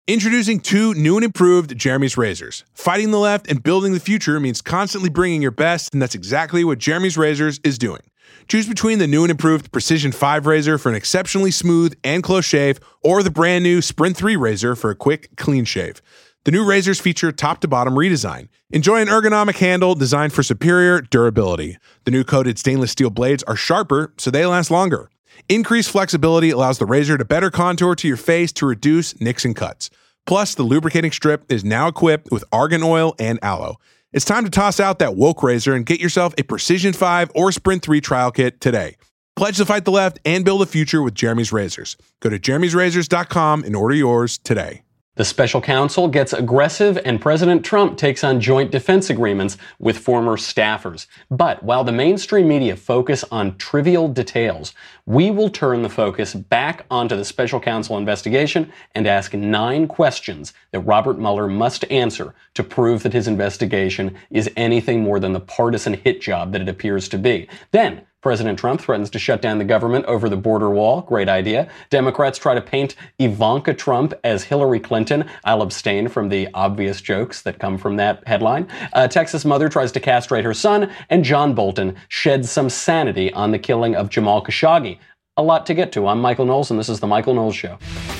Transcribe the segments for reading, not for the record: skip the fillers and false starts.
Introducing two new and improved Jeremy's razors. Fighting the left and building the future means constantly bringing your best, and that's exactly what Jeremy's Razors is doing. Choose between the new and improved Precision 5 razor for an exceptionally smooth and close shave, or the brand new Sprint 3 razor for a quick, clean shave. The new razors feature top-to-bottom redesign. Enjoy an ergonomic handle designed for superior durability. The new coated stainless steel blades are sharper, so they last longer. Increased flexibility allows the razor to better contour to your face to reduce nicks and cuts. Plus, the lubricating strip is now equipped with argan oil and aloe. It's time to toss out that woke razor and get yourself a Precision 5 or Sprint 3 trial kit today. Pledge to fight the left and build a future with Jeremy's Razors. Go to jeremy'srazors.com and order yours today. The special counsel gets aggressive and President Trump takes on joint defense agreements with former staffers. But while the mainstream media focus on trivial details, we will turn the focus back onto the special counsel investigation and ask 9 questions that Robert Mueller must answer to prove that his investigation is anything more than the partisan hit job that it appears to be. Then, President Trump threatens to shut down the government over the border wall. Great idea. Democrats try to paint Ivanka Trump as Hillary Clinton. I'll abstain from the obvious jokes that come from that headline. A Texas mother tries to castrate her son, and John Bolton sheds some sanity on the killing of Jamal Khashoggi. A lot to get to. I'm Michael Knowles, and this is The Michael Knowles Show.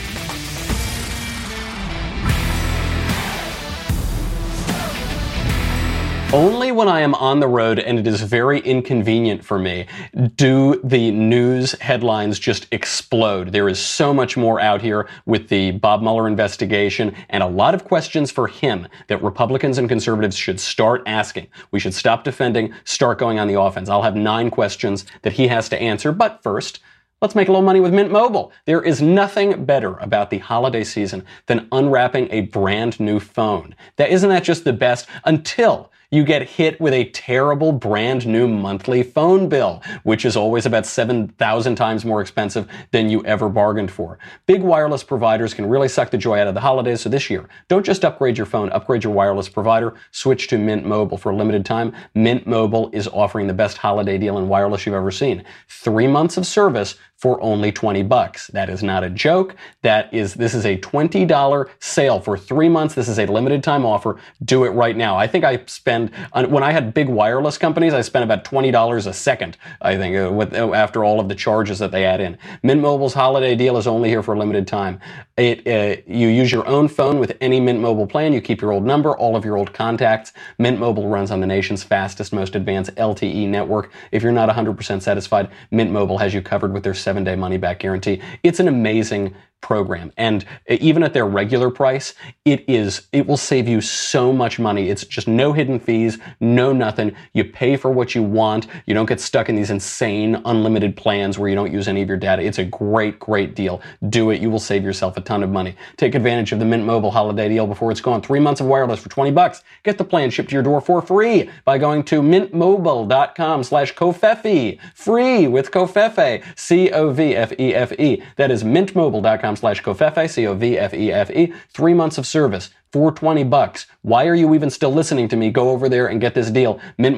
Only when I am on the road and it is very inconvenient for me do the news headlines just explode. There is so much more out here with the Bob Mueller investigation and a lot of questions for him that Republicans and conservatives should start asking. We should stop defending, start going on the offense. I'll have 9 questions that he has to answer. But first, let's make a little money with Mint Mobile. There is nothing better about the holiday season than unwrapping a brand new phone. Isn't that just the best? Until you get hit with a terrible brand new monthly phone bill, which is always about 7,000 times more expensive than you ever bargained for. Big wireless providers can really suck the joy out of the holidays, so this year, don't just upgrade your phone, upgrade your wireless provider, switch to Mint Mobile. For a limited time, Mint Mobile is offering the best holiday deal in wireless you've ever seen. 3 months of service for only $20. That is not a joke. This is a $20 sale for 3 months. This is a limited time offer. Do it right now. I think I when I had big wireless companies, I spent about $20 a second, I think, after all of the charges that they add in. Mint Mobile's holiday deal is only here for a limited time. You use your own phone with any Mint Mobile plan. You keep your old number, all of your old contacts. Mint Mobile runs on the nation's fastest, most advanced LTE network. If you're not 100% satisfied, Mint Mobile has you covered with their 7-day money-back guarantee. It's an amazing program. And even at their regular price, it will save you so much money. It's just no hidden fees, no nothing. You pay for what you want. You don't get stuck in these insane unlimited plans where you don't use any of your data. It's a great, great deal. Do it. You will save yourself a ton of money. Take advantage of the Mint Mobile holiday deal before it's gone. 3 months of wireless for $20. Get the plan shipped to your door for free by going to mintmobile.com/Covfefe. Free with Covfefe. Covfefe. That is mintmobile.com/Covfefe, Covfefe. 3 months of service for $20. Why are you even still listening to me? Go over there and get this deal.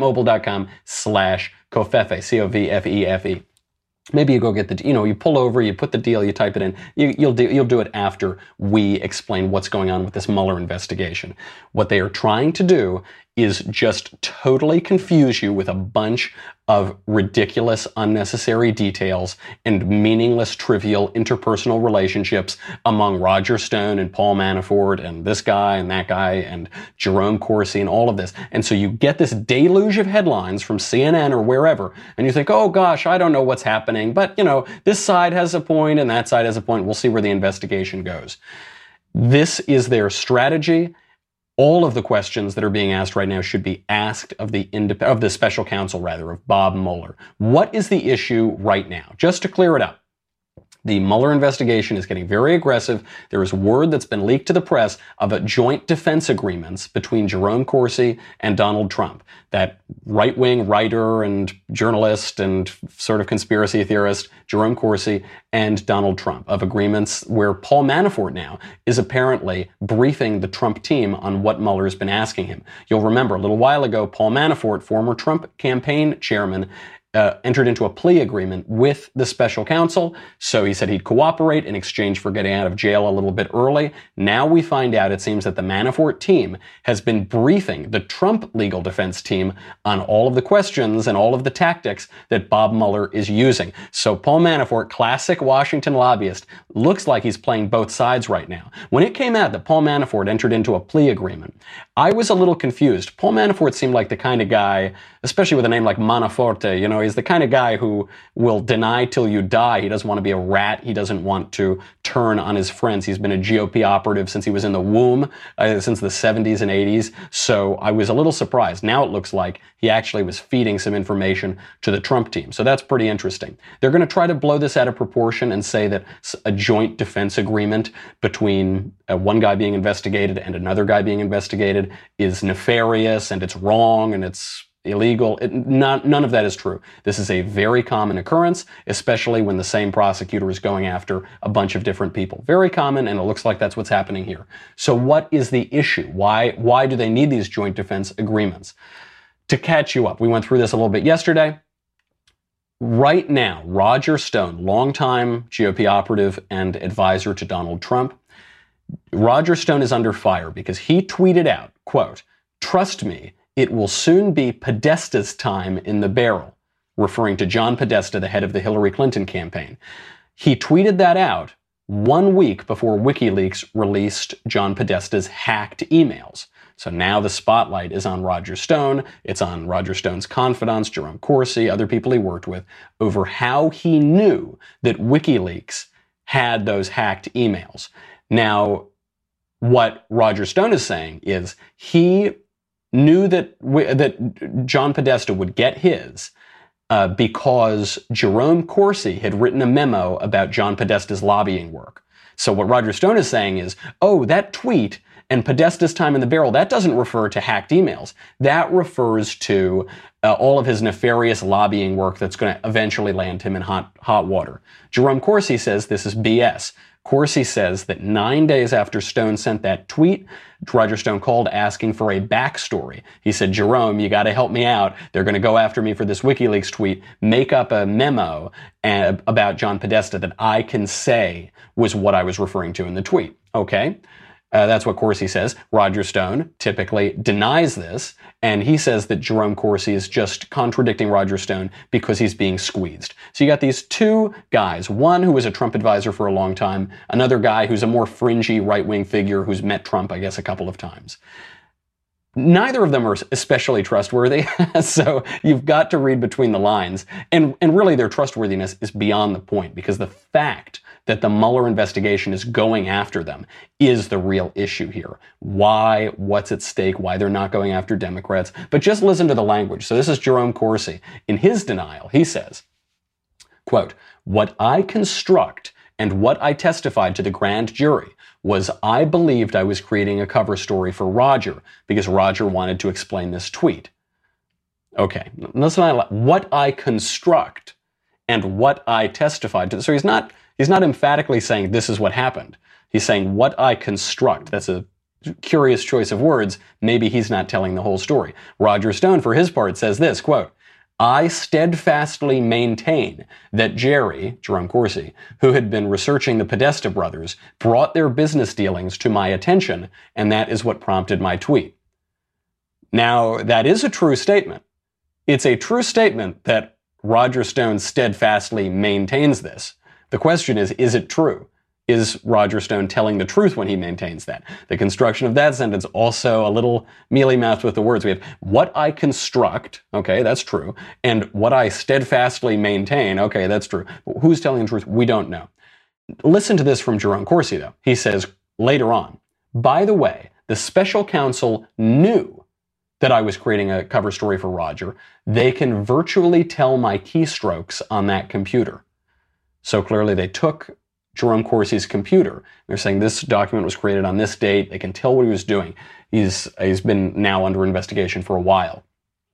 mintmobile.com/Covfefe, Covfefe. Maybe you go get you pull over, you put the deal, you type it in. You'll do it after we explain what's going on with this Mueller investigation. What they are trying to do is just totally confuse you with a bunch of ridiculous, unnecessary details and meaningless, trivial interpersonal relationships among Roger Stone and Paul Manafort and this guy and that guy and Jerome Corsi and all of this. And so you get this deluge of headlines from CNN or wherever, and you think, oh gosh, I don't know what's happening, but this side has a point and that side has a point. We'll see where the investigation goes. This is their strategy. All of the questions that are being asked right now should be asked of the special counsel, of Bob Mueller. What is the issue right now? Just to clear it up. The Mueller investigation is getting very aggressive. There is word that's been leaked to the press of a joint defense agreements between Jerome Corsi and Donald Trump. That right-wing writer and journalist and sort of conspiracy theorist, Jerome Corsi and Donald Trump, of agreements where Paul Manafort now is apparently briefing the Trump team on what Mueller has been asking him. You'll remember a little while ago, Paul Manafort, former Trump campaign chairman, entered into a plea agreement with the special counsel. So he said he'd cooperate in exchange for getting out of jail a little bit early. Now we find out, it seems that the Manafort team has been briefing the Trump legal defense team on all of the questions and all of the tactics that Bob Mueller is using. So Paul Manafort, classic Washington lobbyist, looks like he's playing both sides right now. When it came out that Paul Manafort entered into a plea agreement, I was a little confused. Paul Manafort seemed like the kind of guy, especially with a name like Manaforte, he's the kind of guy who will deny till you die. He doesn't want to be a rat. He doesn't want to turn on his friends. He's been a GOP operative since he was in the womb, since the 70s and 80s. So I was a little surprised. Now it looks like he actually was feeding some information to the Trump team. So that's pretty interesting. They're going to try to blow this out of proportion and say that a joint defense agreement between one guy being investigated and another guy being investigated is nefarious and it's wrong and it's illegal. None of that is true. This is a very common occurrence, especially when the same prosecutor is going after a bunch of different people. Very common, and it looks like that's what's happening here. So what is the issue? Why do they need these joint defense agreements? To catch you up, we went through this a little bit yesterday. Right now, Roger Stone, longtime GOP operative and advisor to Donald Trump, Roger Stone is under fire because he tweeted out, quote, "Trust me, it will soon be Podesta's time in the barrel," referring to John Podesta, the head of the Hillary Clinton campaign. He tweeted that out 1 week before WikiLeaks released John Podesta's hacked emails. So now the spotlight is on Roger Stone. It's on Roger Stone's confidants, Jerome Corsi, other people he worked with, over how he knew that WikiLeaks had those hacked emails. Now, what Roger Stone is saying is he knew that John Podesta would get his because Jerome Corsi had written a memo about John Podesta's lobbying work. So what Roger Stone is saying is, oh, that tweet and Podesta's time in the barrel, that doesn't refer to hacked emails. That refers to all of his nefarious lobbying work that's going to eventually land him in hot water. Jerome Corsi says this is BS. Corsi says that 9 days after Stone sent that tweet, Roger Stone called asking for a backstory. He said, Jerome, you got to help me out. They're going to go after me for this WikiLeaks tweet. Make up a memo about John Podesta that I can say was what I was referring to in the tweet. Okay. That's what Corsi says. Roger Stone typically denies this, and he says that Jerome Corsi is just contradicting Roger Stone because he's being squeezed. So you got these two guys, one who was a Trump advisor for a long time, another guy who's a more fringy right-wing figure who's met Trump, I guess, a couple of times. Neither of them are especially trustworthy, so you've got to read between the lines. And really their trustworthiness is beyond the point, because the fact that the Mueller investigation is going after them is the real issue here. Why? What's at stake? Why they're not going after Democrats? But just listen to the language. So this is Jerome Corsi. In his denial, he says, quote, "What I construct and what I testified to the grand jury was I believed I was creating a cover story for Roger because Roger wanted to explain this tweet." Okay, listen, what I construct and what I testified to. So he's not emphatically saying this is what happened. He's saying what I construct. That's a curious choice of words. Maybe he's not telling the whole story. Roger Stone, for his part, says this, quote, "I steadfastly maintain that Jerome Corsi, who had been researching the Podesta brothers, brought their business dealings to my attention, and that is what prompted my tweet." Now, that is a true statement. It's a true statement that Roger Stone steadfastly maintains this. The question is it true? Is Roger Stone telling the truth when he maintains that? The construction of that sentence also a little mealy-mouthed with the words. We have what I construct, okay, that's true, and what I steadfastly maintain, okay, that's true. But who's telling the truth? We don't know. Listen to this from Jerome Corsi, though. He says later on, "By the way, the special counsel knew that I was creating a cover story for Roger. They can virtually tell my keystrokes on that computer." So clearly they took Jerome Corsi's computer. They're saying this document was created on this date. They can tell what he was doing. He's been now under investigation for a while.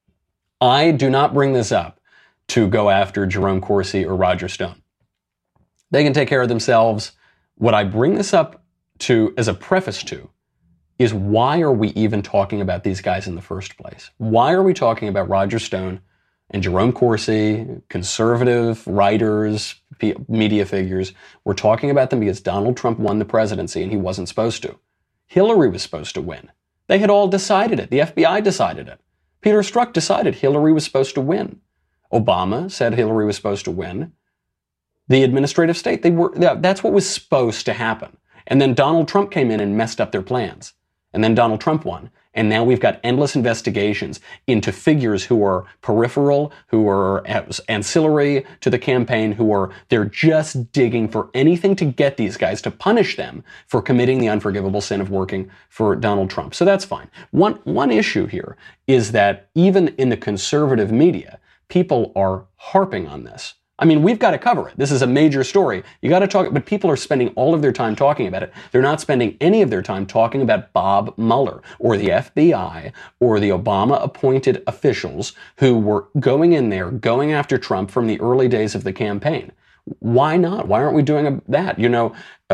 I do not bring this up to go after Jerome Corsi or Roger Stone. They can take care of themselves. What I bring this up to as a preface to is why are we even talking about these guys in the first place? Why are we talking about Roger Stone and Jerome Corsi, conservative writers, media figures, were talking about them because Donald Trump won the presidency and he wasn't supposed to. Hillary was supposed to win. They had all decided it. The FBI decided it. Peter Strzok decided Hillary was supposed to win. Obama said Hillary was supposed to win. The administrative state, that's what was supposed to happen. And then Donald Trump came in and messed up their plans. And then Donald Trump won. And now we've got endless investigations into figures who are peripheral, who are ancillary to the campaign, they're just digging for anything to get these guys, to punish them for committing the unforgivable sin of working for Donald Trump. So that's fine. One issue here is that even in the conservative media, people are harping on this. I mean, we've got to cover it. This is a major story. You got to talk, but people are spending all of their time talking about it. They're not spending any of their time talking about Bob Mueller or the FBI or the Obama-appointed officials who were going in there, going after Trump from the early days of the campaign. Why not? Why aren't we doing that? You know,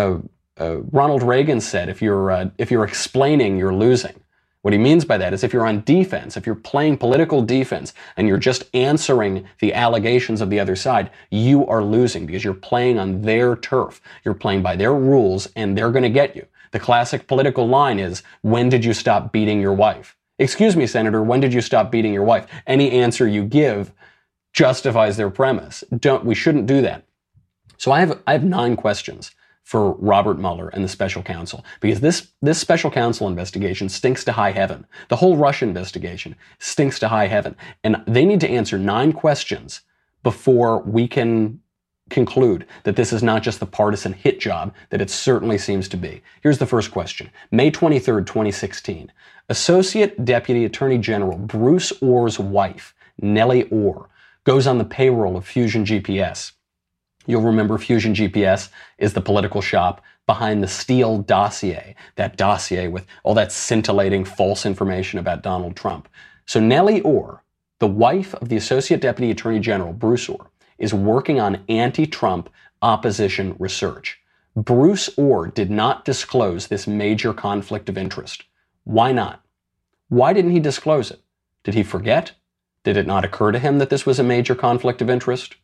Ronald Reagan said, if you're explaining, you're losing. What he means by that is if you're on defense, if you're playing political defense and you're just answering the allegations of the other side, you are losing because you're playing on their turf. You're playing by their rules and they're going to get you. The classic political line is, when did you stop beating your wife? Excuse me, Senator, when did you stop beating your wife? Any answer you give justifies their premise. We shouldn't do that. So I have 9 questions for Robert Mueller and the special counsel, because this special counsel investigation stinks to high heaven. The whole Russia investigation stinks to high heaven. And they need to answer 9 questions before we can conclude that this is not just the partisan hit job that it certainly seems to be. Here's the first question. May 23rd, 2016, Associate Deputy Attorney General Bruce Ohr's wife, Nellie Ohr, goes on the payroll of Fusion GPS. You'll remember Fusion GPS is the political shop behind the Steele dossier, that dossier with all that scintillating false information about Donald Trump. So Nellie Ohr, the wife of the Associate Deputy Attorney General, Bruce Ohr, is working on anti-Trump opposition research. Bruce Ohr did not disclose this major conflict of interest. Why not? Why didn't he disclose it? Did he forget? Did it not occur to him that this was a major conflict of interest?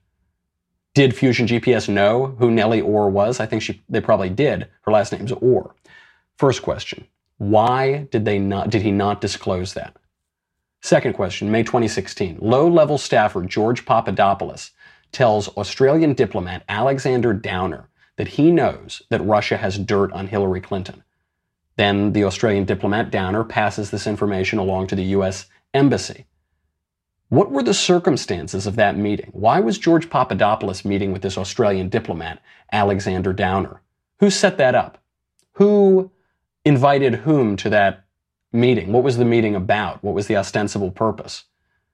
Did Fusion GPS know who Nellie Ohr was? I think they probably did. Her last name's Ohr. First question, why did he not disclose that? Second question, May 2016, low-level staffer George Papadopoulos tells Australian diplomat Alexander Downer that he knows that Russia has dirt on Hillary Clinton. Then the Australian diplomat Downer passes this information along to the U.S. Embassy. What were the circumstances of that meeting? Why was George Papadopoulos meeting with this Australian diplomat, Alexander Downer? Who set that up? Who invited whom to that meeting? What was the meeting about? What was the ostensible purpose?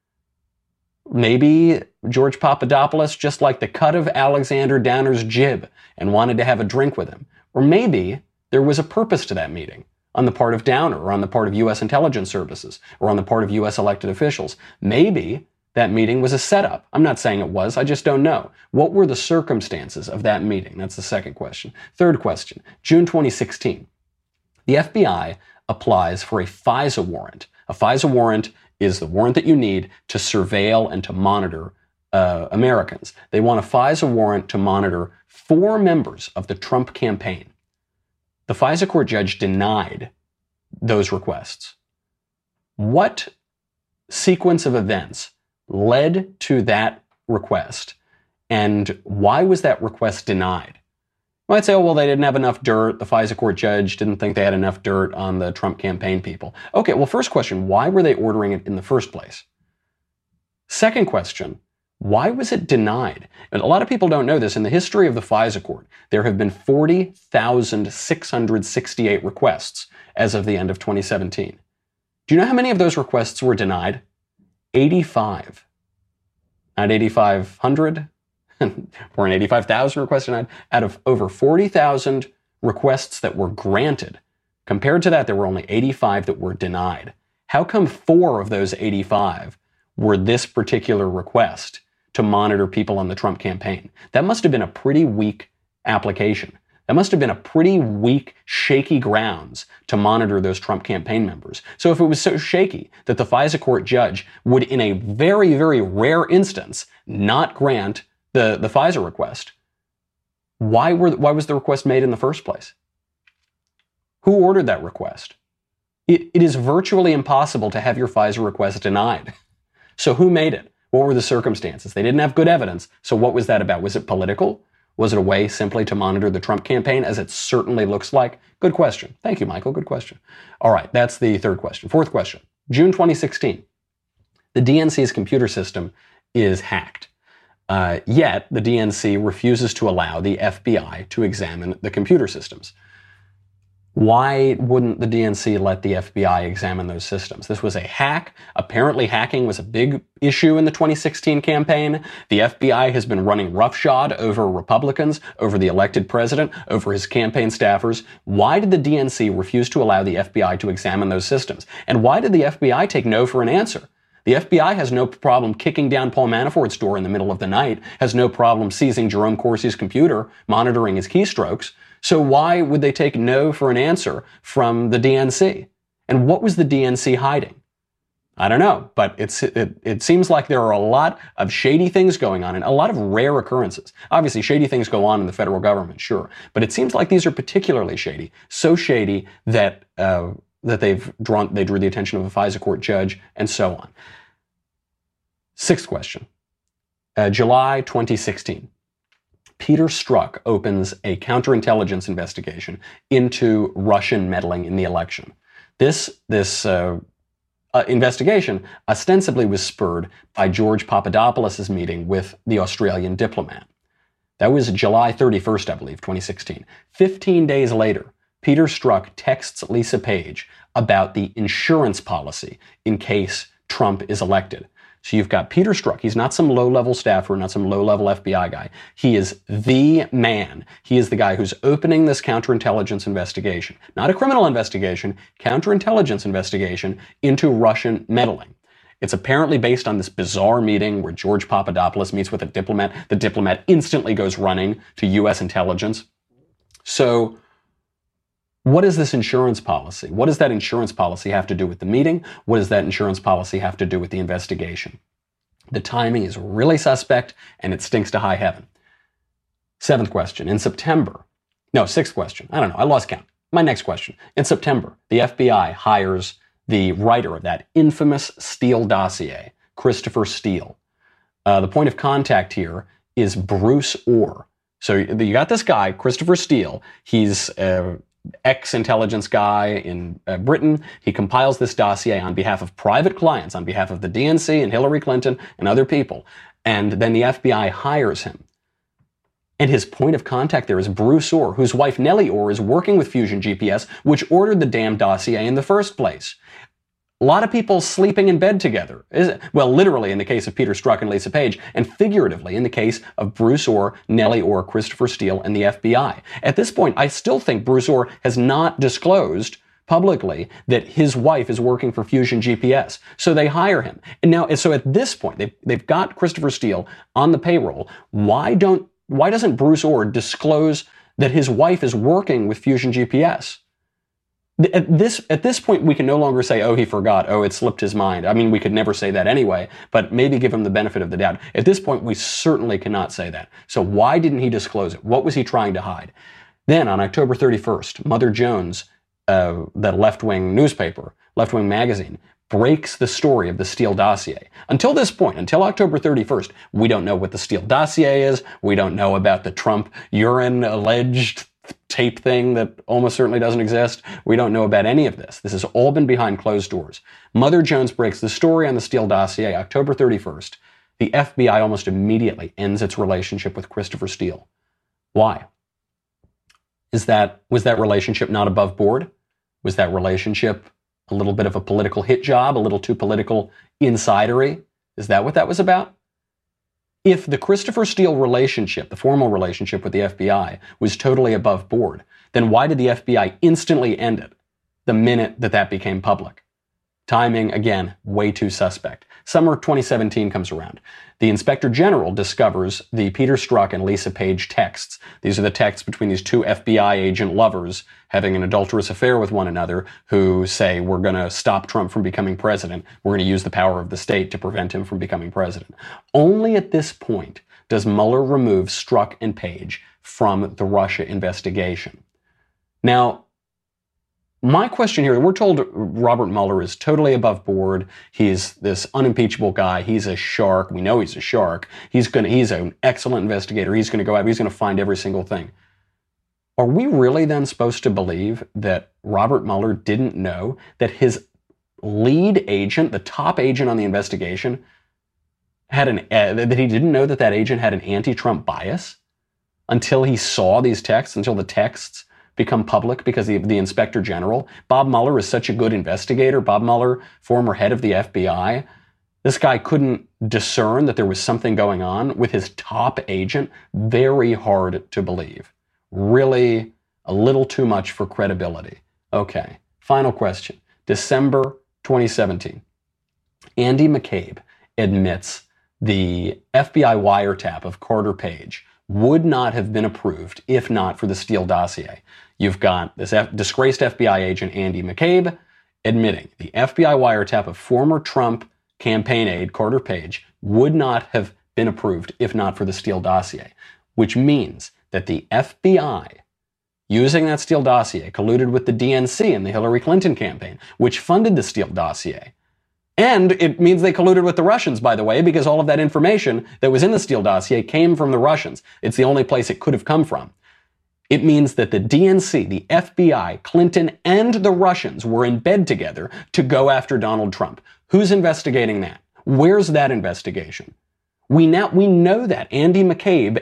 Maybe George Papadopoulos just liked the cut of Alexander Downer's jib and wanted to have a drink with him. Or maybe there was a purpose to that meeting on the part of Downer, or on the part of U.S. intelligence services, or on the part of U.S. elected officials. Maybe that meeting was a setup. I'm not saying it was, I just don't know. What were the circumstances of that meeting? That's the second question. Third question, June 2016. The FBI applies for a FISA warrant. A FISA warrant is the warrant that you need to surveil and to monitor Americans. They want a FISA warrant to monitor 4 members of the Trump campaign. The FISA court judge denied those requests. What sequence of events led to that request, and why was that request denied? You might say, oh, well, they didn't have enough dirt. The FISA court judge didn't think they had enough dirt on the Trump campaign people. Okay, well, first question, why were they ordering it in the first place? Second question, why was it denied? And a lot of people don't know this. In the history of the FISA court, there have been 40,668 requests as of the end of 2017. Do you know how many of those requests were denied? 85. Not 8,500. Weren't 85,000 requests denied. Out of over 40,000 requests that were granted, compared to that, there were only 85 that were denied. How come 4 of those 85 were this particular request to monitor people on the Trump campaign? That must have been a pretty weak application. That must have been a pretty weak, shaky grounds to monitor those Trump campaign members. So if it was so shaky that the FISA court judge would, in a very, very rare instance, not grant the FISA request, why was the request made in the first place? Who ordered that request? It is virtually impossible to have your FISA request denied. So who made it? What were the circumstances? They didn't have good evidence. So what was that about? Was it political? Was it a way simply to monitor the Trump campaign, as it certainly looks like? Good question. Thank you, Michael. Good question. All right, that's the third question. Fourth question. June 2016. The DNC's computer system is hacked. Yet, the DNC refuses to allow the FBI to examine the computer systems. Why wouldn't the DNC let the FBI examine those systems? This was a hack. Apparently, hacking was a big issue in the 2016 campaign. The FBI has been running roughshod over Republicans, over the elected president, over his campaign staffers. Why did the DNC refuse to allow the FBI to examine those systems? And why did the FBI take no for an answer? The FBI has no problem kicking down Paul Manafort's door in the middle of the night, has no problem seizing Jerome Corsi's computer, monitoring his keystrokes. So why would they take no for an answer from the DNC? And what was the DNC hiding? I don't know, but it seems like there are a lot of shady things going on and a lot of rare occurrences. Obviously, shady things go on in the federal government, sure, but it seems like these are particularly shady, so shady that they drew the attention of a FISA court judge, and so on. Sixth question, July 2016. Peter Strzok opens a counterintelligence investigation into Russian meddling in the election. This investigation ostensibly was spurred by George Papadopoulos' meeting with the Australian diplomat. That was July 31st, I believe, 2016. 15 days later, Peter Strzok texts Lisa Page about the insurance policy in case Trump is elected. So you've got Peter Strzok. He's not some low-level staffer, not some low-level FBI guy. He is the man. He is the guy who's opening this counterintelligence investigation. Not a criminal investigation, counterintelligence investigation into Russian meddling. It's apparently based on this bizarre meeting where George Papadopoulos meets with a diplomat. The diplomat instantly goes running to U.S. intelligence. So what is this insurance policy? What does that insurance policy have to do with the meeting? What does that insurance policy have to do with the investigation? The timing is really suspect, and it stinks to high heaven. Sixth question. I don't know. I lost count. My next question. In September, the FBI hires the writer of that infamous Steele dossier, Christopher Steele. The point of contact here is Bruce Orr. So you got this guy, Christopher Steele. He's ex-intelligence guy in Britain. He compiles this dossier on behalf of private clients, on behalf of the DNC and Hillary Clinton and other people. And then the FBI hires him. And his point of contact there is Bruce Orr, whose wife Nellie Orr is working with Fusion GPS, which ordered the damn dossier in the first place. A lot of people sleeping in bed together. Well, literally in the case of Peter Strzok and Lisa Page, and figuratively in the case of Bruce Orr, Nellie Orr, Christopher Steele, and the FBI. At this point, I still think Bruce Orr has not disclosed publicly that his wife is working for Fusion GPS. So they hire him. And now, so at this point, they've got Christopher Steele on the payroll. Why doesn't Bruce Orr disclose that his wife is working with Fusion GPS? At this point, we can no longer say, oh, he forgot, oh, it slipped his mind. I mean, we could never say that anyway, but maybe give him the benefit of the doubt. At this point, we certainly cannot say that. So why didn't he disclose it? What was he trying to hide? Then on October 31st, Mother Jones, that left-wing newspaper, left-wing magazine, breaks the story of the Steele dossier. Until this point, until October 31st, we don't know what the Steele dossier is. We don't know about the Trump urine alleged tape thing that almost certainly doesn't exist. We don't know about any of this. This has all been behind closed doors. Mother Jones breaks the story on the Steele dossier October 31st. The FBI almost immediately ends its relationship with Christopher Steele. Why? Was that relationship not above board? Was that relationship a little bit of a political hit job, a little too political insidery? Is that what that was about? If the Christopher Steele relationship, the formal relationship with the FBI, was totally above board, then why did the FBI instantly end it the minute that became public? Timing, again, way too suspect. Summer 2017 comes around. The Inspector General discovers the Peter Strzok and Lisa Page texts. These are the texts between these two FBI agent lovers having an adulterous affair with one another who say, we're going to stop Trump from becoming president. We're going to use the power of the state to prevent him from becoming president. Only at this point does Mueller remove Strzok and Page from the Russia investigation. Now, my question here, we're told Robert Mueller is totally above board. He's this unimpeachable guy. He's a shark. We know he's a shark. He's an excellent investigator. He's going to go out. He's going to find every single thing. Are we really then supposed to believe that Robert Mueller didn't know that his lead agent, the top agent on the investigation, that he didn't know that agent had an anti-Trump bias until he saw these texts, until the texts become public because the Inspector General? Bob Mueller is such a good investigator. Bob Mueller, former head of the FBI. This guy couldn't discern that there was something going on with his top agent. Very hard to believe. Really a little too much for credibility. Okay, final question. December 2017. Andy McCabe admits the FBI wiretap of Carter Page would not have been approved if not for the Steele dossier. You've got this disgraced FBI agent, Andy McCabe, admitting the FBI wiretap of former Trump campaign aide, Carter Page, would not have been approved if not for the Steele dossier, which means that the FBI, using that Steele dossier, colluded with the DNC in the Hillary Clinton campaign, which funded the Steele dossier. And it means they colluded with the Russians, by the way, because all of that information that was in the Steele dossier came from the Russians. It's the only place it could have come from. It means that the DNC, the FBI, Clinton, and the Russians were in bed together to go after Donald Trump. Who's investigating that? Where's that investigation? We know that. Andy McCabe,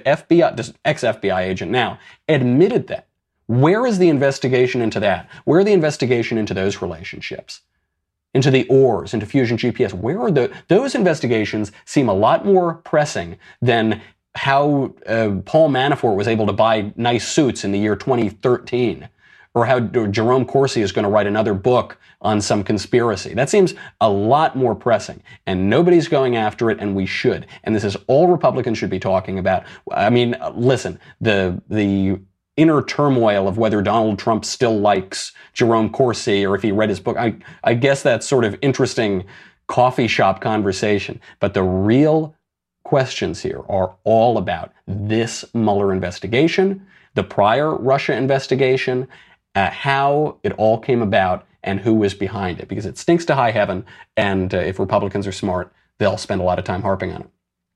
ex-FBI agent now, admitted that. Where is the investigation into that? Where are the investigation into those relationships? Into the ORs, into Fusion GPS? Where are those investigations seem a lot more pressing than how Paul Manafort was able to buy nice suits in the year 2013, or how Jerome Corsi is going to write another book on some conspiracy. That seems a lot more pressing, and nobody's going after it, and we should. And this is all Republicans should be talking about. I mean, listen, the inner turmoil of whether Donald Trump still likes Jerome Corsi or if he read his book, I guess that's sort of interesting coffee shop conversation. But the real questions here are all about this Mueller investigation, the prior Russia investigation, how it all came about, and who was behind it. Because it stinks to high heaven, and if Republicans are smart, they'll spend a lot of time harping on it.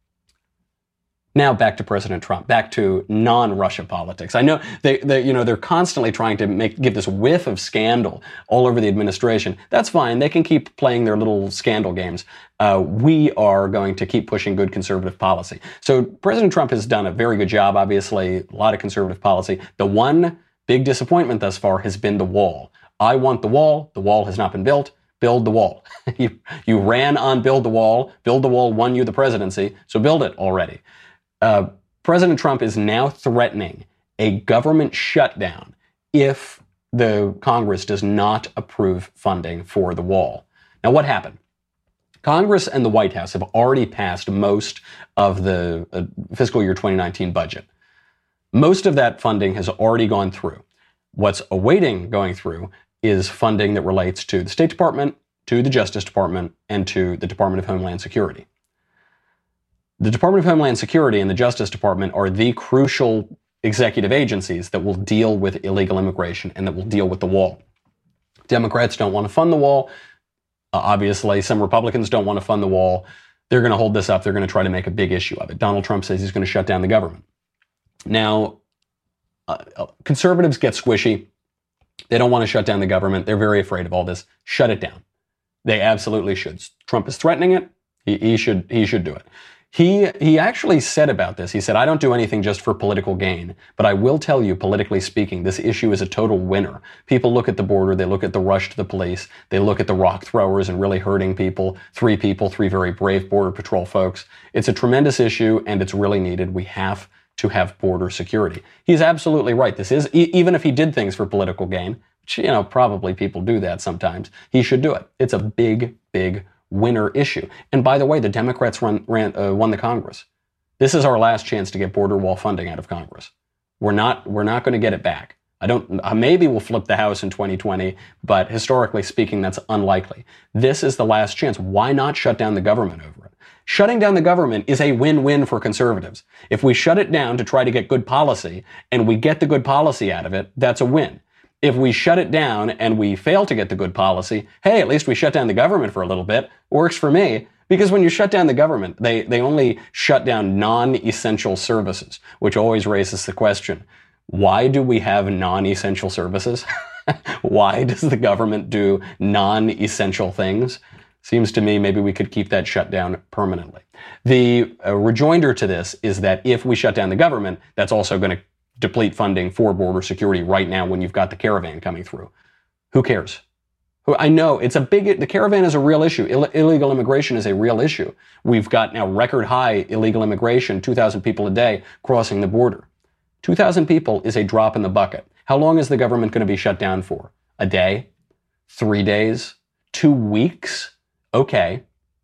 Now back to President Trump, back to non-Russia politics. I know they're constantly trying to give this whiff of scandal all over the administration. That's fine. They can keep playing their little scandal games. We are going to keep pushing good conservative policy. So President Trump has done a very good job, obviously, a lot of conservative policy. The one big disappointment thus far has been the wall. I want the wall. The wall has not been built. Build the wall. You ran on build the wall. Build the wall won you the presidency, so build it already. President Trump is now threatening a government shutdown if the Congress does not approve funding for the wall. Now, what happened? Congress and the White House have already passed most of the fiscal year 2019 budget. Most of that funding has already gone through. What's awaiting going through is funding that relates to the State Department, to the Justice Department, and to the Department of Homeland Security. The Department of Homeland Security and the Justice Department are the crucial executive agencies that will deal with illegal immigration and that will deal with the wall. Democrats don't want to fund the wall. Obviously, some Republicans don't want to fund the wall. They're going to hold this up. They're going to try to make a big issue of it. Donald Trump says he's going to shut down the government. Now, conservatives get squishy. They don't want to shut down the government. They're very afraid of all this. Shut it down. They absolutely should. Trump is threatening it. He should do it. He actually said about this, he said, I don't do anything just for political gain, but I will tell you, politically speaking, this issue is a total winner. People look at the border, they look at the rush to the police, they look at the rock throwers and really hurting people, three very brave Border Patrol folks. It's a tremendous issue and it's really needed. We have to have border security. He's absolutely right. This is, even if he did things for political gain, probably people do that sometimes. He should do it. It's a big, big winner issue. And by the way, the Democrats won the Congress. This is our last chance to get border wall funding out of Congress. We're not going to get it back. Maybe we'll flip the House in 2020, but historically speaking, that's unlikely. This is the last chance. Why not shut down the government over it? Shutting down the government is a win-win for conservatives. If we shut it down to try to get good policy and we get the good policy out of it, that's a win. If we shut it down and we fail to get the good policy, hey, at least we shut down the government for a little bit. Works for me. Because when you shut down the government, they only shut down non-essential services, which always raises the question, why do we have non-essential services? Why does the government do non-essential things? Seems to me maybe we could keep that shut down permanently. The rejoinder to this is that if we shut down the government, that's also going to deplete funding for border security right now when you've got the caravan coming through. Who cares? I know the caravan is a real issue. Illegal immigration is a real issue. We've got now record high illegal immigration, 2,000 people a day crossing the border. 2,000 people is a drop in the bucket. How long is the government going to be shut down for? A day? 3 days? 2 weeks? Okay.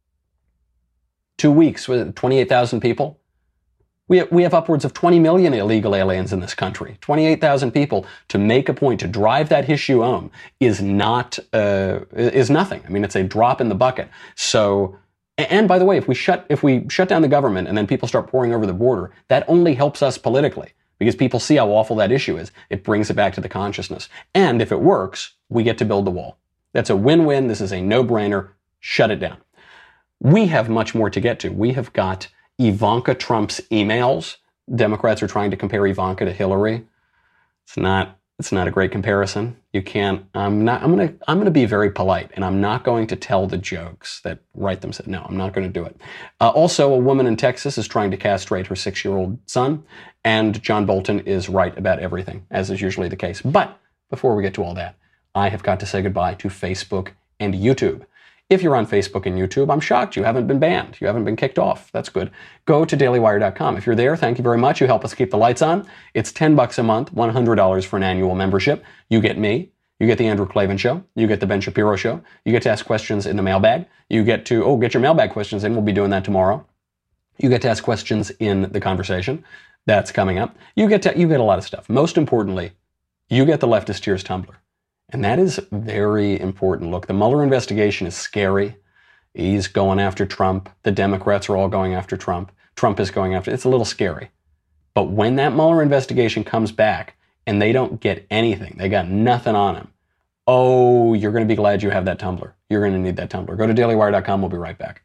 2 weeks with 28,000 people? We have upwards of 20 million illegal aliens in this country. 28,000 people to make a point, to drive that issue home is nothing. I mean, it's a drop in the bucket. So, and by the way, if we shut down the government and then people start pouring over the border, that only helps us politically because people see how awful that issue is. It brings it back to the consciousness. And if it works, we get to build the wall. That's a win-win. This is a no-brainer. Shut it down. We have much more to get to. We have got Ivanka Trump's emails. Democrats are trying to compare Ivanka to Hillary. It's not a great comparison. You can't, I'm going to be very polite and I'm not going to tell the jokes that write them. No, I'm not going to do it. Also, a woman in Texas is trying to castrate her 6-year-old son, and John Bolton is right about everything, as is usually the case. But before we get to all that, I have got to say goodbye to Facebook and YouTube. If you're on Facebook and YouTube, I'm shocked you haven't been banned. You haven't been kicked off. That's good. Go to dailywire.com. If you're there, thank you very much. You help us keep the lights on. It's $10 a month, $100 for an annual membership. You get me. You get the Andrew Klavan Show. You get the Ben Shapiro Show. You get to ask questions in the mailbag. You get to, get your mailbag questions in. We'll be doing that tomorrow. You get to ask questions in the conversation. That's coming up. You get a lot of stuff. Most importantly, you get the Leftist Tears Tumbler. And that is very important. Look, the Mueller investigation is scary. He's going after Trump. The Democrats are all going after Trump. Trump is going after. It's a little scary. But when that Mueller investigation comes back and they don't get anything, they got nothing on him, oh, you're going to be glad you have that tumbler. You're going to need that tumbler. Go to dailywire.com. We'll be right back.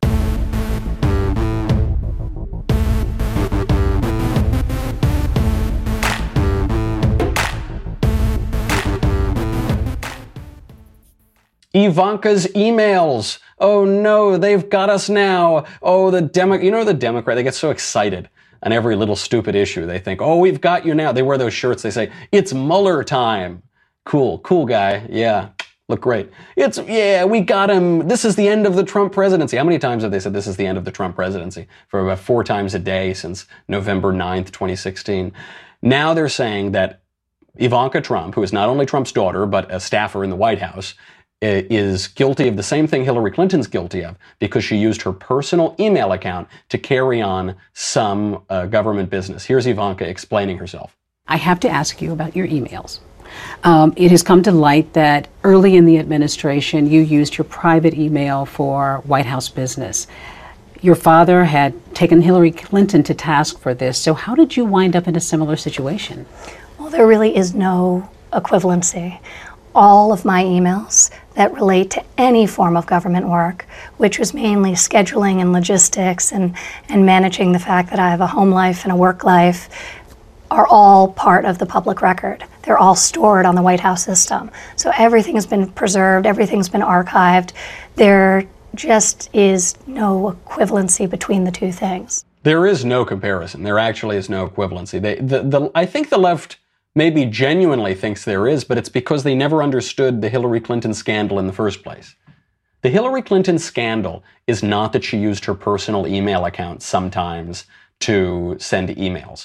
Ivanka's emails. Oh no, they've got us now. Oh, the Democrat, they get so excited on every little stupid issue. They think, oh, we've got you now. They wear those shirts. They say, it's Mueller time. Cool guy. Yeah, look great. We got him. This is the end of the Trump presidency. How many times have they said this is the end of the Trump presidency? For about 4 times a day since November 9th, 2016. Now they're saying that Ivanka Trump, who is not only Trump's daughter, but a staffer in the White House, is guilty of the same thing Hillary Clinton's guilty of because she used her personal email account to carry on some government business. Here's Ivanka explaining herself. I have to ask you about your emails. It has come to light that early in the administration, you used your private email for White House business. Your father had taken Hillary Clinton to task for this. So how did you wind up in a similar situation? Well, there really is no equivalency. All of my emails that relate to any form of government work, which was mainly scheduling and logistics and managing the fact that I have a home life and a work life, are all part of the public record. They're all stored on the White House system. So everything has been preserved, everything's been archived. There just is no equivalency between the two things. There is no comparison. There actually is no equivalency. I think the left maybe genuinely thinks there is, but it's because they never understood the Hillary Clinton scandal in the first place. The Hillary Clinton scandal is not that she used her personal email account sometimes to send emails.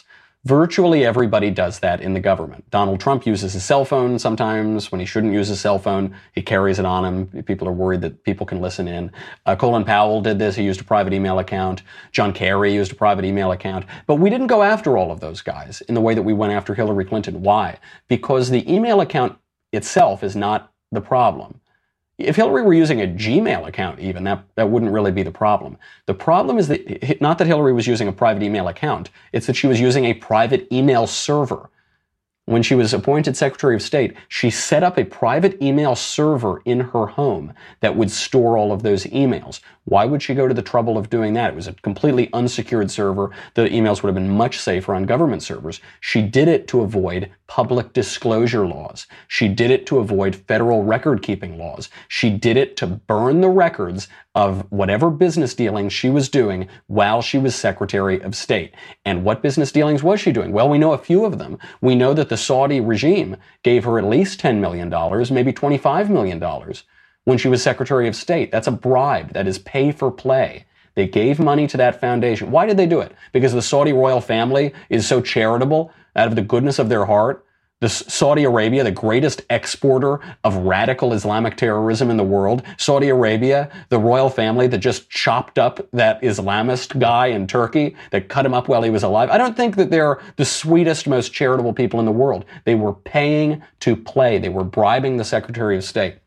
Virtually everybody does that in the government. Donald Trump uses his cell phone sometimes when he shouldn't use his cell phone. He carries it on him. People are worried that people can listen in. Colin Powell did this. He used a private email account. John Kerry used a private email account. But we didn't go after all of those guys in the way that we went after Hillary Clinton. Why? Because the email account itself is not the problem. If Hillary were using a Gmail account even, that wouldn't really be the problem. The problem is that, not that Hillary was using a private email account, it's that she was using a private email server. When she was appointed Secretary of State, she set up a private email server in her home that would store all of those emails. Why would she go to the trouble of doing that? It was a completely unsecured server. The emails would have been much safer on government servers. She did it to avoid public disclosure laws. She did it to avoid federal record-keeping laws. She did it to burn the records of whatever business dealings she was doing while she was Secretary of State. And what business dealings was she doing? Well, we know a few of them. We know that the Saudi regime gave her at least $10 million, maybe $25 million when she was Secretary of State. That's a bribe. That is pay for play. They gave money to that foundation. Why did they do it? Because the Saudi royal family is so charitable out of the goodness of their heart. Saudi Arabia, the greatest exporter of radical Islamic terrorism in the world. Saudi Arabia, the royal family that just chopped up that Islamist guy in Turkey, that cut him up while he was alive. I don't think that they're the sweetest, most charitable people in the world. They were paying to play. They were bribing the Secretary of State.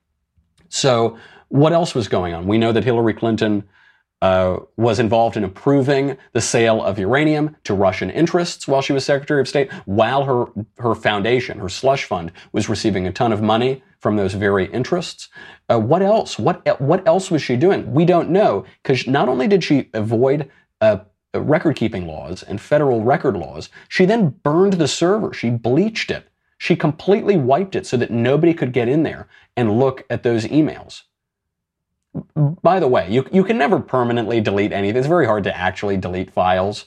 So what else was going on? We know that Hillary Clinton was involved in approving the sale of uranium to Russian interests while she was Secretary of State, while her foundation, her slush fund, was receiving a ton of money from those very interests. What else? What else was she doing? We don't know, because not only did she avoid record-keeping laws and federal record laws, she then burned the server. She bleached it. She completely wiped it so that nobody could get in there and look at those emails. By the way, you can never permanently delete anything. It's very hard to actually delete files,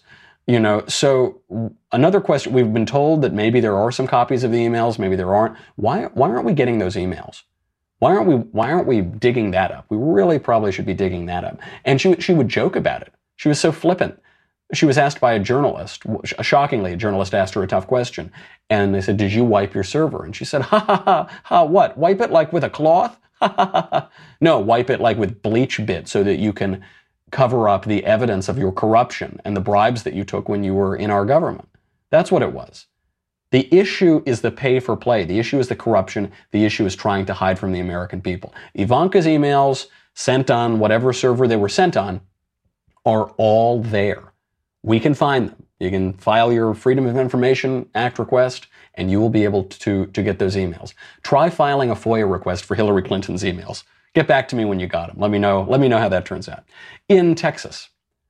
So another question, we've been told that maybe there are some copies of the emails, maybe there aren't. Why aren't we getting those emails? Why aren't we digging that up? We really probably should be digging that up. And she would joke about it. She was so flippant. She was asked by a journalist, shockingly, a journalist asked her a tough question. And they said, "Did you wipe your server?" And she said, ha, what? Wipe it like with a cloth? No, wipe it like with bleach bit so that you can cover up the evidence of your corruption and the bribes that you took when you were in our government. That's what it was. The issue is the pay for play. The issue is the corruption. The issue is trying to hide from the American people. Ivanka's emails sent on whatever server they were sent on are all there. We can find them. You can file your Freedom of Information Act request, and you will be able to get those emails. Try filing a FOIA request for Hillary Clinton's emails. Get back to me when you got them. Let me know how that turns out. In Texas,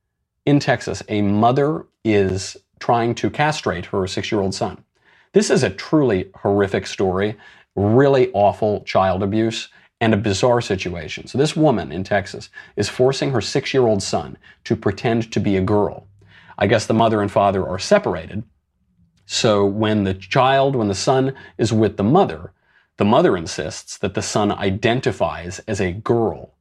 a mother is trying to castrate her 6-year-old son. This is a truly horrific story, really awful child abuse, and a bizarre situation. So this woman in Texas is forcing her 6-year-old son to pretend to be a girl. I guess the mother and father are separated. So when the son is with the mother insists that the son identifies as a girl.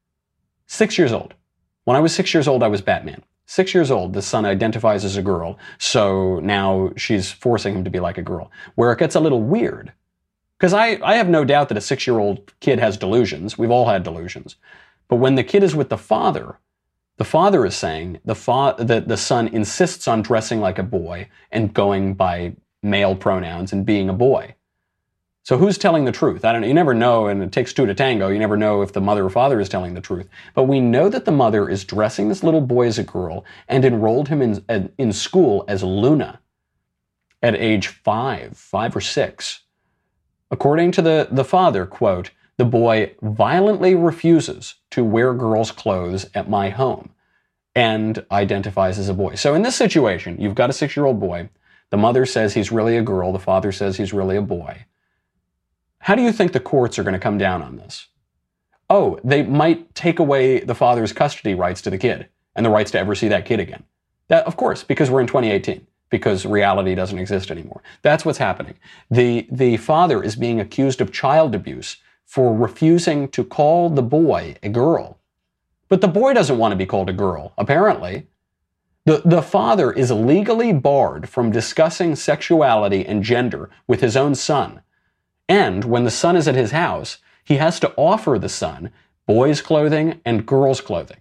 6 years old. When I was 6 years old, I was Batman. 6 years old, the son identifies as a girl. So now she's forcing him to be like a girl. Where it gets a little weird. Because I have no doubt that a 6-year-old kid has delusions. We've all had delusions. But when the kid is with the father is saying that the son insists on dressing like a boy and going by male pronouns and being a boy. So who's telling the truth? I don't know. You never know, and it takes two to tango. You never know if the mother or father is telling the truth. But we know that the mother is dressing this little boy as a girl and enrolled him in school as Luna at age 5 or 6. According to the father, quote, "The boy violently refuses to wear girls' clothes at my home and identifies as a boy." So in this situation, you've got a 6-year-old boy. The mother says he's really a girl. The father says he's really a boy. How do you think the courts are going to come down on this? Oh, they might take away the father's custody rights to the kid and the rights to ever see that kid again. That, of course, because we're in 2018. Because reality doesn't exist anymore. That's what's happening. The father is being accused of child abuse for refusing to call the boy a girl. But the boy doesn't want to be called a girl, apparently. The father is legally barred from discussing sexuality and gender with his own son. And when the son is at his house, he has to offer the son boys' clothing and girls' clothing.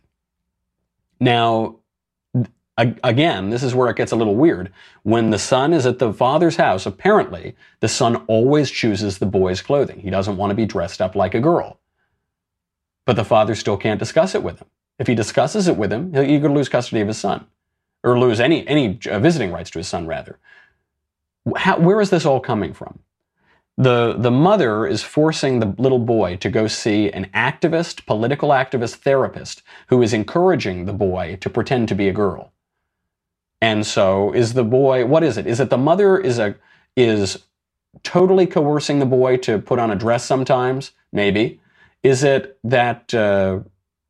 Now, again, this is where it gets a little weird. When the son is at the father's house, apparently, the son always chooses the boy's clothing. He doesn't want to be dressed up like a girl. But the father still can't discuss it with him. If he discusses it with him, he's going to lose custody of his son. Or lose any visiting rights to his son, rather. Where is this all coming from? The mother is forcing the little boy to go see an activist, political activist therapist who is encouraging the boy to pretend to be a girl. And so is the boy, what is it? Is it the mother is totally coercing the boy to put on a dress sometimes? Maybe. Is it that the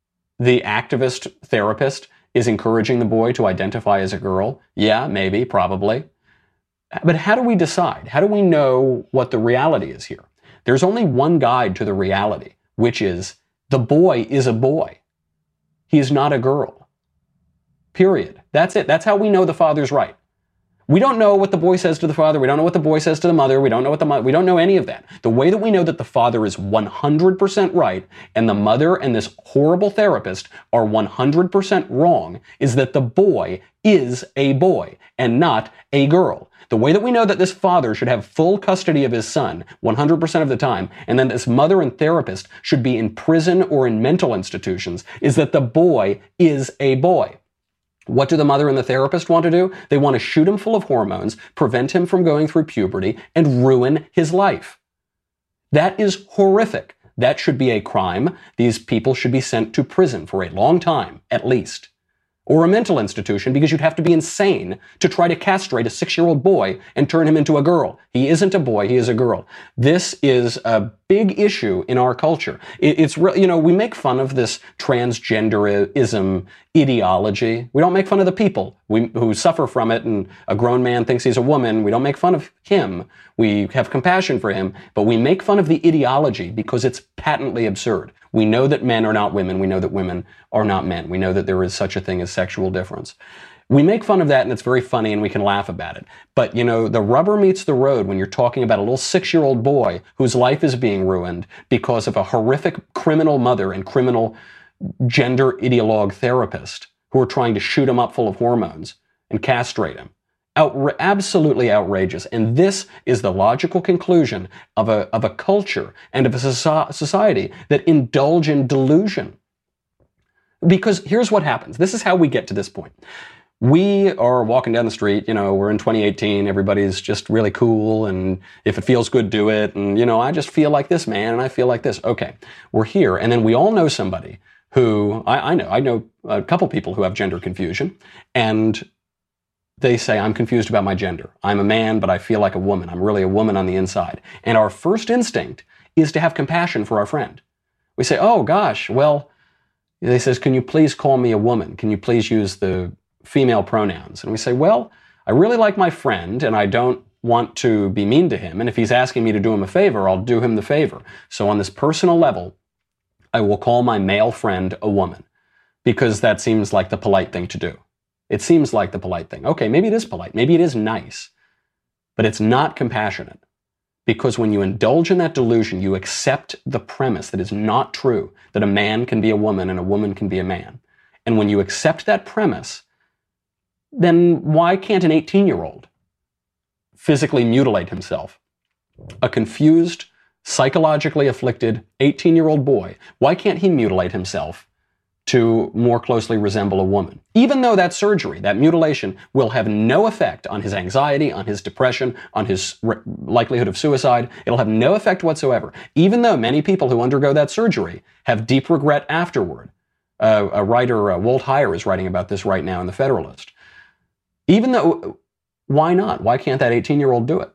activist therapist is encouraging the boy to identify as a girl? Yeah, maybe, probably. But how do we decide? How do we know what the reality is here? There's only one guide to the reality, which is the boy is a boy. He is not a girl. Period. That's it. That's how we know the father's right. We don't know what the boy says to the father. We don't know what the boy says to the mother. We don't know we don't know any of that. The way that we know that the father is 100% right and the mother and this horrible therapist are 100% wrong is that the boy is a boy and not a girl. The way that we know that this father should have full custody of his son 100% of the time, and then this mother and therapist should be in prison or in mental institutions, is that the boy is a boy. What do the mother and the therapist want to do? They want to shoot him full of hormones, prevent him from going through puberty, and ruin his life. That is horrific. That should be a crime. These people should be sent to prison for a long time, at least. Or a mental institution, because you'd have to be insane to try to castrate a 6-year-old boy and turn him into a girl. He isn't a boy, he is a girl. This is a big issue in our culture. It's we make fun of this transgenderism ideology. We don't make fun of the people who suffer from it, and a grown man thinks he's a woman. We don't make fun of him. We have compassion for him, but we make fun of the ideology because it's patently absurd. We know that men are not women. We know that women are not men. We know that there is such a thing as sexual difference. We make fun of that, and it's very funny, and we can laugh about it. But, the rubber meets the road when you're talking about a little 6-year-old boy whose life is being ruined because of a horrific criminal mother and criminal gender ideologue therapist who are trying to shoot him up full of hormones and castrate him. Absolutely outrageous. And this is the logical conclusion of a culture and of a society that indulge in delusion. Because here's what happens. This is how we get to this point. We are walking down the street, we're in 2018, everybody's just really cool, and if it feels good, do it, and, I just feel like this, man, and I feel like this. Okay, we're here, and then we all know somebody who, I know a couple people who have gender confusion, and they say, I'm confused about my gender. I'm a man, but I feel like a woman. I'm really a woman on the inside. And our first instinct is to have compassion for our friend. We say, oh gosh, well, they says, can you please call me a woman? Can you please use the female pronouns? And we say, well, I really like my friend and I don't want to be mean to him. And if he's asking me to do him a favor, I'll do him the favor. So on this personal level, I will call my male friend a woman because that seems like the polite thing to do. It seems like the polite thing. Okay, maybe it is polite. Maybe it is nice, but it's not compassionate. Because when you indulge in that delusion, you accept the premise that is not true, that a man can be a woman and a woman can be a man. And when you accept that premise, then why can't an 18-year-old physically mutilate himself? A confused, psychologically afflicted 18-year-old boy, why can't he mutilate himself to more closely resemble a woman? Even though that surgery, that mutilation, will have no effect on his anxiety, on his depression, on his likelihood of suicide, it'll have no effect whatsoever. Even though many people who undergo that surgery have deep regret afterward. A writer, Walt Heyer, is writing about this right now in The Federalist. Even though, why not? Why can't that 18-year-old do it?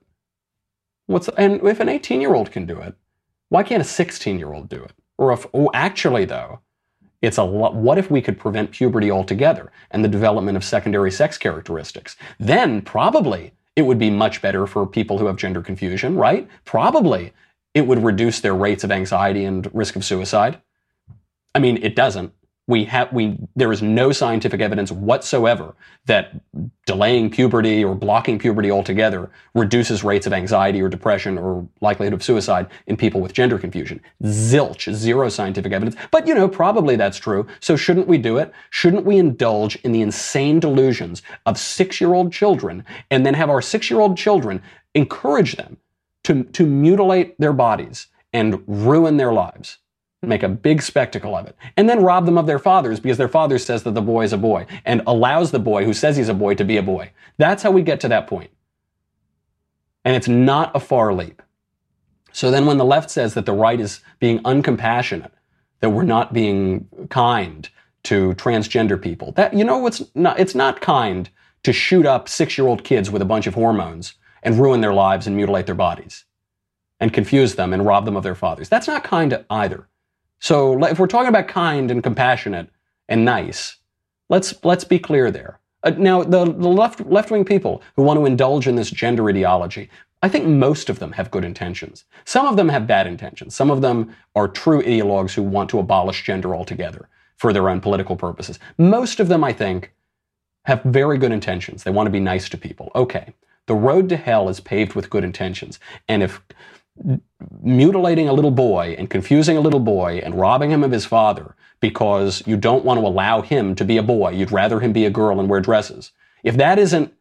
And if an 18-year-old can do it, why can't a 16-year-old do it? Actually, though, it's what if we could prevent puberty altogether and the development of secondary sex characteristics? Then probably it would be much better for people who have gender confusion, right? Probably it would reduce their rates of anxiety and risk of suicide. I mean, it doesn't. There is no scientific evidence whatsoever that delaying puberty or blocking puberty altogether reduces rates of anxiety or depression or likelihood of suicide in people with gender confusion. Zilch, zero scientific evidence. But, probably that's true. So shouldn't we do it? Shouldn't we indulge in the insane delusions of 6-year-old children and then have our 6-year-old children encourage them to mutilate their bodies and ruin their lives? Make a big spectacle of it, and then rob them of their fathers because their father says that the boy is a boy and allows the boy who says he's a boy to be a boy. That's how we get to that point. And it's not a far leap. So then when the left says that the right is being uncompassionate, that we're not being kind to transgender people, it's not kind to shoot up 6-year-old kids with a bunch of hormones and ruin their lives and mutilate their bodies and confuse them and rob them of their fathers. That's not kind either. So if we're talking about kind and compassionate and nice, let's be clear there. Now, the left-wing people who want to indulge in this gender ideology, I think most of them have good intentions. Some of them have bad intentions. Some of them are true ideologues who want to abolish gender altogether for their own political purposes. Most of them, I think, have very good intentions. They want to be nice to people. Okay, the road to hell is paved with good intentions. And if mutilating a little boy and confusing a little boy and robbing him of his father because you don't want to allow him to be a boy, you'd rather him be a girl and wear dresses. If that isn't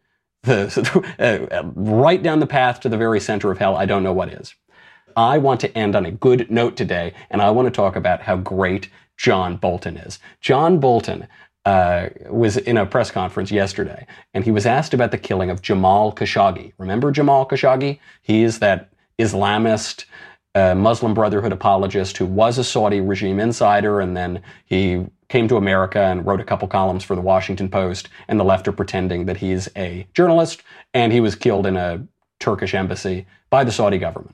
right down the path to the very center of hell, I don't know what is. I want to end on a good note today, and I want to talk about how great John Bolton is. John Bolton was in a press conference yesterday, and he was asked about the killing of Jamal Khashoggi. Remember Jamal Khashoggi? He is that Islamist, Muslim Brotherhood apologist who was a Saudi regime insider, and then he came to America and wrote a couple columns for the Washington Post, and the left are pretending that he's a journalist, and he was killed in a Turkish embassy by the Saudi government.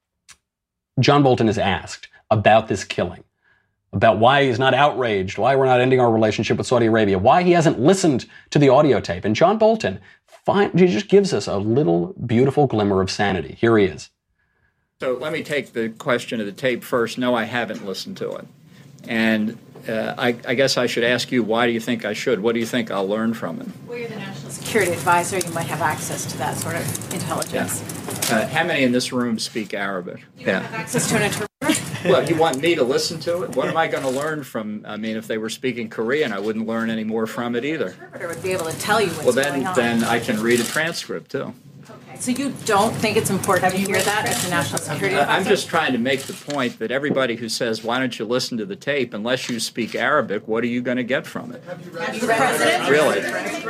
John Bolton is asked about this killing, about why he's not outraged, why we're not ending our relationship with Saudi Arabia, why he hasn't listened to the audio tape. And John Bolton, he just gives us a little beautiful glimmer of sanity. Here he is. So let me take the question of the tape first. No, I haven't listened to it. And I guess I should ask you, why do you think I should? What do you think I'll learn from it? Well, you're the National Security Advisor. You might have access to that sort of intelligence. Yeah. How many in this room speak Arabic? You have access to an interpreter? Well, you want me to listen to it? What am I going to learn from? I mean, if they were speaking Korean, I wouldn't learn any more from it either. The interpreter would be able to tell you what's going on. Then I can read a transcript, too. Okay, so you don't think it's important to hear that as the National Security Advisor? I'm just trying to make the point that everybody who says, why don't you listen to the tape, unless you speak Arabic, what are you going to get from it? The president? Really?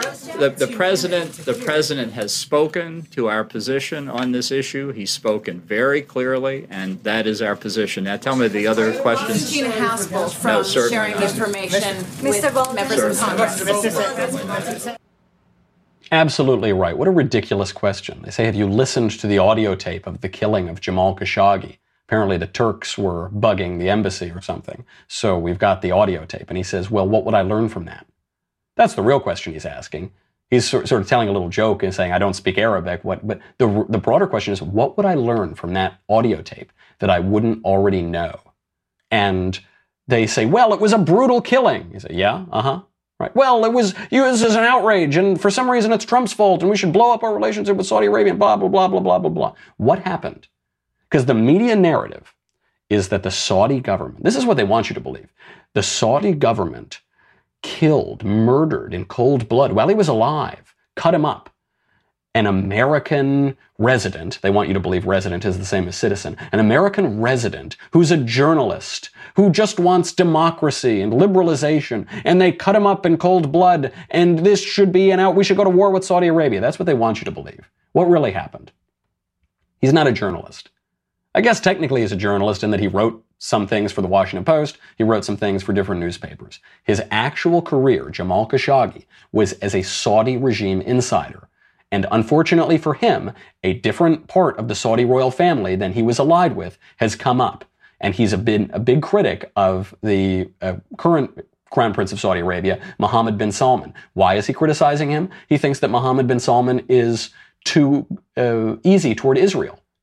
The president has spoken to our position on this issue. He's spoken very clearly, and that is our position. Now, tell me the other questions. Christina Haspel from sharing information with members of Congress. Absolutely right. What a ridiculous question. They say, have you listened to the audio tape of the killing of Jamal Khashoggi? Apparently the Turks were bugging the embassy or something. So we've got the audio tape. And he says, well, what would I learn from that? That's the real question he's asking. He's sort of telling a little joke and saying, I don't speak Arabic. But the broader question is, what would I learn from that audio tape that I wouldn't already know? And they say, well, it was a brutal killing. You say, yeah, uh-huh. Right. Well, it was used as an outrage, and for some reason it's Trump's fault, and we should blow up our relationship with Saudi Arabia, blah, blah, blah, blah, blah, blah, blah. What happened? Because the media narrative is that the Saudi government, this is what they want you to believe, the Saudi government killed, murdered in cold blood while he was alive, cut him up, an American resident, they want you to believe resident is the same as citizen, an American resident who's a journalist, who just wants democracy and liberalization, and they cut him up in cold blood, and this should be we should go to war with Saudi Arabia. That's what they want you to believe. What really happened? He's not a journalist. I guess technically he's a journalist in that he wrote some things for the Washington Post, he wrote some things for different newspapers. His actual career, Jamal Khashoggi, was as a Saudi regime insider. And unfortunately for him, a different part of the Saudi royal family than he was allied with has come up. And he's been a big critic of the current Crown Prince of Saudi Arabia, Mohammed bin Salman. Why is he criticizing him? He thinks that Mohammed bin Salman is too easy toward Israel.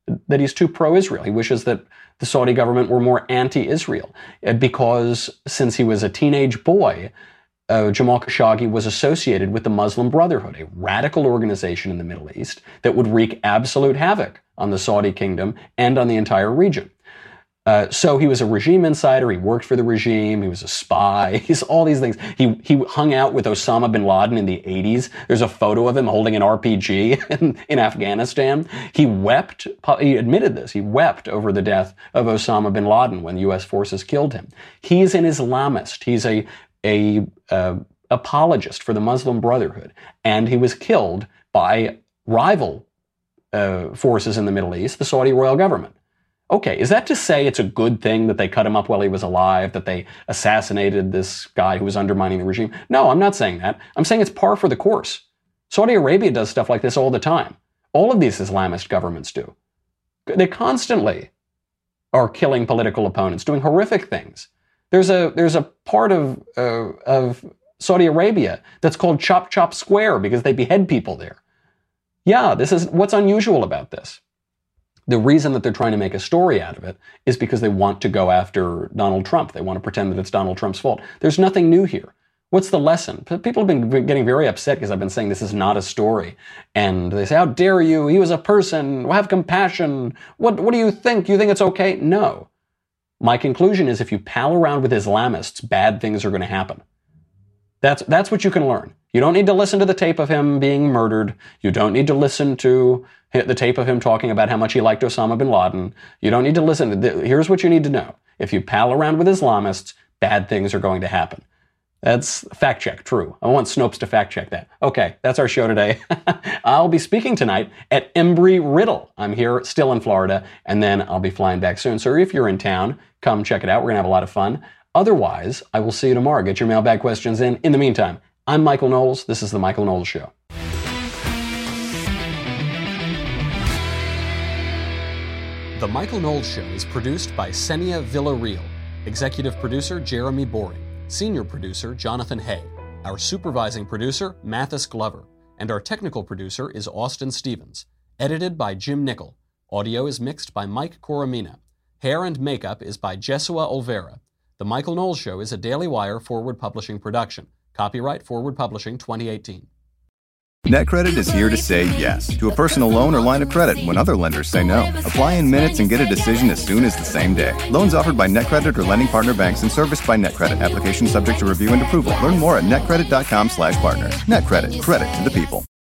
that he's too pro-Israel. He wishes that the Saudi government were more anti-Israel, because since he was a teenage boy, Jamal Khashoggi was associated with the Muslim Brotherhood, a radical organization in the Middle East that would wreak absolute havoc on the Saudi kingdom and on the entire region. So he was a regime insider. He worked for the regime. He was a spy. He's all these things. He hung out with Osama bin Laden in the 80s. There's a photo of him holding an RPG in Afghanistan. He wept. He admitted this. He wept over the death of Osama bin Laden when U.S. forces killed him. He's an Islamist. He's a apologist for the Muslim Brotherhood, and he was killed by rival forces in the Middle East, the Saudi royal government. Okay, is that to say it's a good thing that they cut him up while he was alive, that they assassinated this guy who was undermining the regime? No, I'm not saying that. I'm saying it's par for the course. Saudi Arabia does stuff like this all the time. All of these Islamist governments do. They constantly are killing political opponents, doing horrific things. There's a part of Saudi Arabia that's called Chop Chop Square because they behead people there. Yeah, this is what's unusual about this. The reason that they're trying to make a story out of it is because they want to go after Donald Trump. They want to pretend that it's Donald Trump's fault. There's nothing new here. What's the lesson? People have been getting very upset because I've been saying this is not a story. And they say, how dare you? He was a person. Have compassion. What do you think? You think it's okay? No. My conclusion is if you pal around with Islamists, bad things are going to happen. That's what you can learn. You don't need to listen to the tape of him being murdered. You don't need to listen to the tape of him talking about how much he liked Osama bin Laden. You don't need to listen. Here's what you need to know. If you pal around with Islamists, bad things are going to happen. That's fact check, true. I want Snopes to fact check that. Okay, that's our show today. I'll be speaking tonight at Embry-Riddle. I'm here still in Florida, and then I'll be flying back soon. So if you're in town, come check it out. We're going to have a lot of fun. Otherwise, I will see you tomorrow. Get your mailbag questions in. In the meantime, I'm Michael Knowles. This is The Michael Knowles Show. The Michael Knowles Show is produced by Senia Villarreal. Executive producer, Jeremy Boring. Senior producer, Jonathan Hay. Our supervising producer, Mathis Glover. And our technical producer is Austin Stevens. Edited by Jim Nickel. Audio is mixed by Mike Coromina. Hair and makeup is by Jesua Olvera. The Michael Knowles Show is a Daily Wire Forward Publishing production. Copyright Forward Publishing 2018. NetCredit is here to say yes to a personal loan or line of credit when other lenders say no. Apply in minutes and get a decision as soon as the same day. Loans offered by NetCredit or lending partner banks and serviced by NetCredit. Application subject to review and approval. Learn more at netcredit.com/partners. NetCredit. Credit to the people.